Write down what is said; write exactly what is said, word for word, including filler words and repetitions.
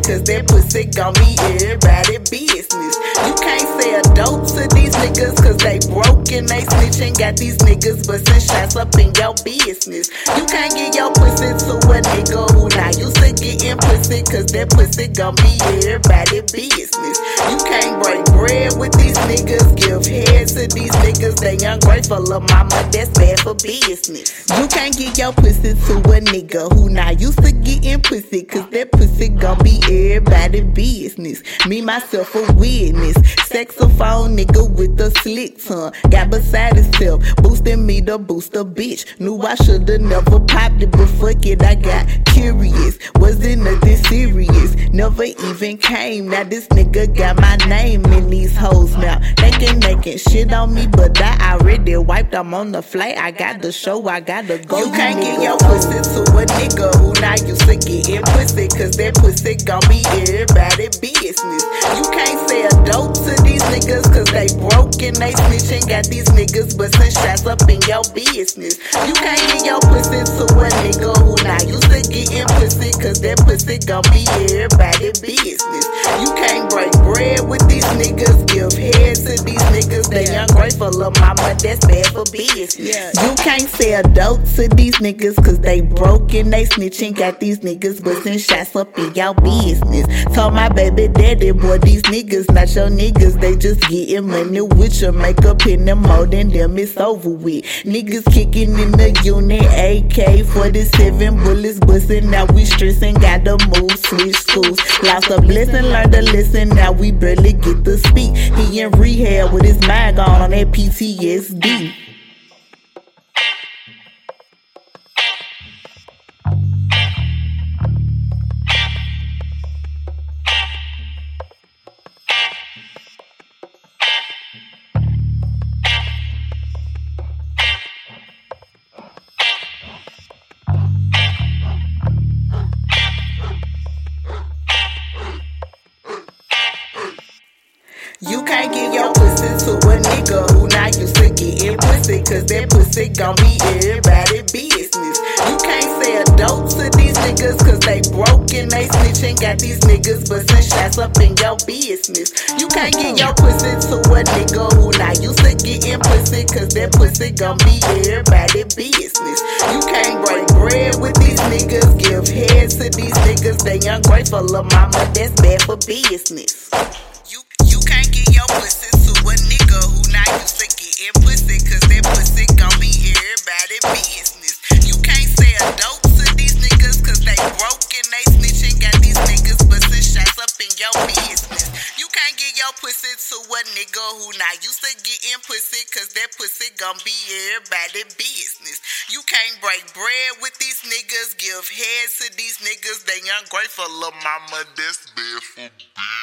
cause that pussy gon' be everybody business. You can't sell dope to these niggas cause they broke and they snitching. Got these niggas bustin' shots up in your business. You can't get your pussy to a nigga who not used to getting pussy cause that pussy gon' be everybody business. You can't break bread with these niggas, give head to these niggas. They ungrateful, lil' mama, that's bad for business. You can't get your pussy to a nigga who not used to getting pussy cause that pussy gon' be everybody business. Me, myself, a witness. Saxophone nigga with a slick tongue. Got beside himself, boosting me to boost a bitch. Knew I shoulda never popped it, but fuck it, I got curious. Wasn't nothing serious, never even came. Now this nigga got my name in these hoes now. They can making shit on me, but I already wiped. I'm on the flight, I got the show, I gotta go. You can't get your pussy to a nigga who not used to getting pussy cause that pussy gon' be everybody business. You can't sell dope to these niggas cause they broke and they snitching. Got these niggas bustin' shots up in your business. You can't get your pussy to a nigga who not used to getting pussy cause that pussy gon' be everybody business. You can't break bread with these niggas, give head to these niggas. They ungrateful, lil' mama, that's bad for business. Yeah. You can't sell dope to these niggas cause they broke and they snitching. Got these niggas bustin' shots up in your business. Told my baby daddy, boy, these niggas not your niggas. They just getting money with your makeup in them more than them, it's over with. Niggas kicking in the unit, A K forty-seven bullets bustin'. Now we stressin', gotta move, switch schools. Lost a blessing, learned a lesson, now we barely get to speak. He in rehab with his mind gone on that P T S D. You can't get your pussy to a nigga who not used to getting pussy cause that pussy gon' be everybody business. You can't sell dope to these niggas cause they broke and they snitching. Got these niggas bustin' shots up in your business. You can't get your pussy to a nigga who not used to getting pussy cause that pussy gon' be everybody business. You can't break bread with these niggas, give head to these niggas. They ungrateful, lil' mama, that's bad for business. You can't get your pussy to a nigga who not used to getting pussy cause that pussy gon' be everybody business. You can't sell dope to these niggas cause they broke and they snitching. Got these niggas bustin' shots up in your business. You can't get your pussy to a nigga who not used to getting pussy cause that pussy gon' be everybody business. You can't break bread with these niggas, give head to these niggas. They ungrateful, lil' mama, that's bad for business.